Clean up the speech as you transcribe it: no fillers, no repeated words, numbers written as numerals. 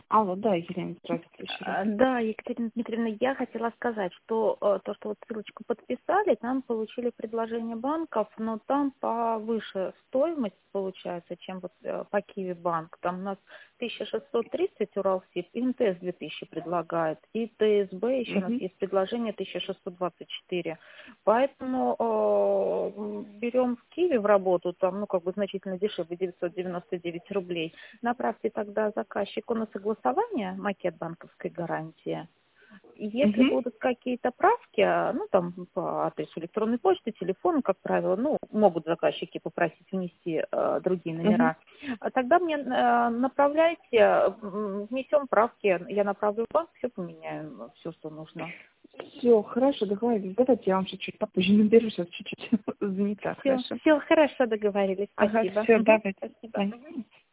Алло, да, Елена, здравствуйте еще раз. Да, Екатерина Дмитриевна, я хотела сказать, что то, что вот ссылочку подписали, там получили предложение банков, но там повыше стоимость получается, чем вот по Киви банк. Там у нас 1630 Уралсиб, и МТС 2000 предлагает, и ТСБ еще у нас Мгм. есть предложение 1624. Поэтому берем в Киви в работу, там, ну, как бы значительно дешевле, 999 рублей. Направьте тогда заказчику на согласование макет банковской гарантии. И если Мгм. будут какие-то правки, ну, там, по адресу электронной почты, телефону, как правило, ну, могут заказчики попросить внести другие Мгм. номера, тогда мне направляйте, внесем правки, я направлю в банк, все поменяем, все, что нужно. Все, хорошо, договорились. Давайте я вам чуть-чуть попозже наберу, сейчас чуть-чуть занята, Все, хорошо. все хорошо, договорились, Ага, спасибо. все, давайте. Спасибо. Понятно.